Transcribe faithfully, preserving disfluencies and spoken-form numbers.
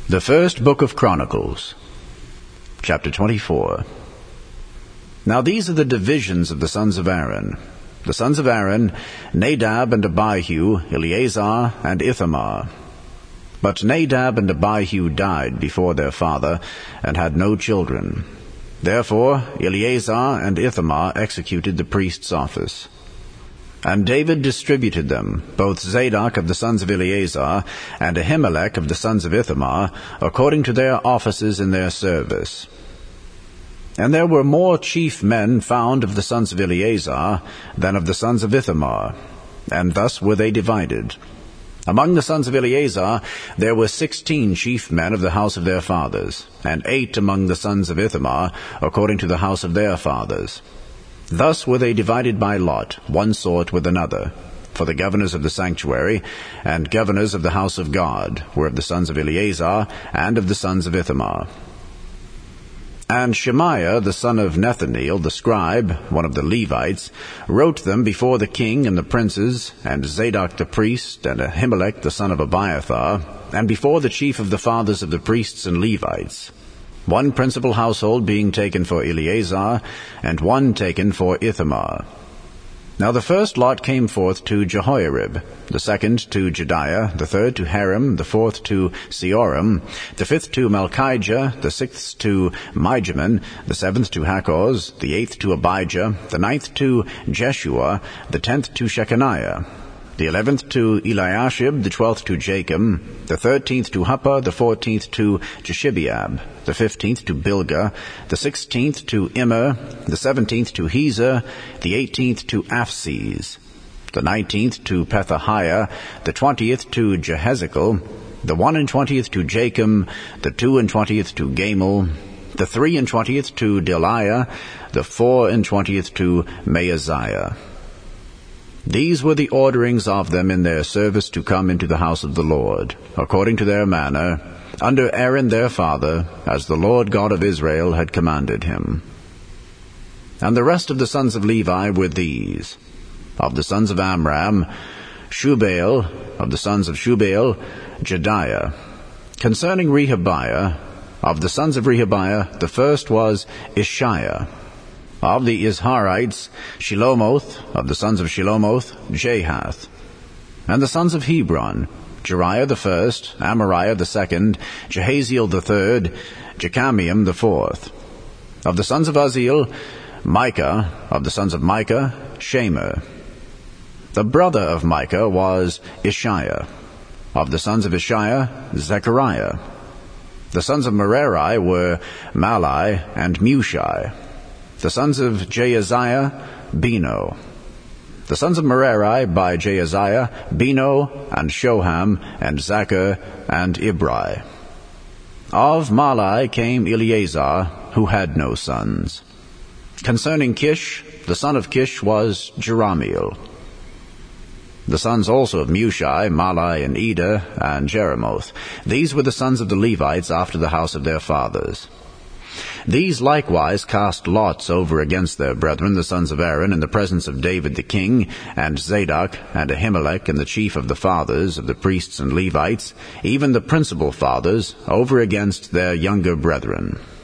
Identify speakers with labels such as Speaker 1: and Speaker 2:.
Speaker 1: The First Book of Chronicles, chapter twenty-four. Now these are the divisions of the sons of Aaron. The sons of Aaron, Nadab and Abihu, Eleazar and Ithamar. But Nadab and Abihu died before their father, and had no children. Therefore Eleazar and Ithamar executed the priest's office. And David distributed them, both Zadok of the sons of Eleazar, and Ahimelech of the sons of Ithamar, according to their offices in their service. And there were more chief men found of the sons of Eleazar than of the sons of Ithamar, and thus were they divided. Among the sons of Eleazar there were sixteen chief men of the house of their fathers, and eight among the sons of Ithamar, according to the house of their fathers. Thus were they divided by lot, one sort with another. For the governors of the sanctuary and governors of the house of God were of the sons of Eleazar and of the sons of Ithamar. And Shemaiah the son of Nethaneel the scribe, one of the Levites, wrote them before the king and the princes, and Zadok the priest, and Ahimelech the son of Abiathar, and before the chief of the fathers of the priests and Levites, one principal household being taken for Eleazar, and one taken for Ithamar. Now the first lot came forth to Jehoiarib, the second to Jediah, the third to Harim, the fourth to Seorim, the fifth to Malchijah, the sixth to Mijamin, the seventh to Hakkoz, the eighth to Abijah, the ninth to Jeshua, the tenth to Shechaniah, the eleventh to Eliashib, the twelfth to Jachim, the thirteenth to Huppah, the fourteenth to Jeshibeab, the fifteenth to Bilgah, the sixteenth to Immer, the seventeenth to Hezer, the eighteenth to Aphses, the nineteenth to Pethahiah, the twentieth to Jehezekel, the one and twentieth to Jachim, the two and twentieth to Gamul, the three and twentieth to Deliah, the four and twentieth to Maaziah. These were the orderings of them in their service to come into the house of the Lord, according to their manner, under Aaron their father, as the Lord God of Israel had commanded him. And the rest of the sons of Levi were these: of the sons of Amram, Shubael; of the sons of Shubael, Jediah. Concerning Rehabiah, of the sons of Rehabiah, the first was Ishiah. Of the Izharites, Shelomoth; of the sons of Shelomoth, Jahath. And the sons of Hebron, Jeriah the first, Amariah the second, Jehaziel the third, Jechamiam the fourth. Of the sons of Uzziel, Micah; of the sons of Micah, Shemer. The brother of Micah was Ishiah. Of the sons of Ishiah, Zechariah. The sons of Merari were Malai and Mushai. The sons of Jaaziah, Beno. The sons of Merari by Jaaziah, Beno, and Shoham, and Zachar, and Ibri. Of Malai came Eleazar, who had no sons. Concerning Kish, the son of Kish was Jerahmeel. The sons also of Mushai, Malai, and Eder, and Jeremoth. These were the sons of the Levites after the house of their fathers. These likewise cast lots over against their brethren, the sons of Aaron, in the presence of David the king, and Zadok, and Ahimelech, and the chief of the fathers of the priests and Levites, even the principal fathers, over against their younger brethren.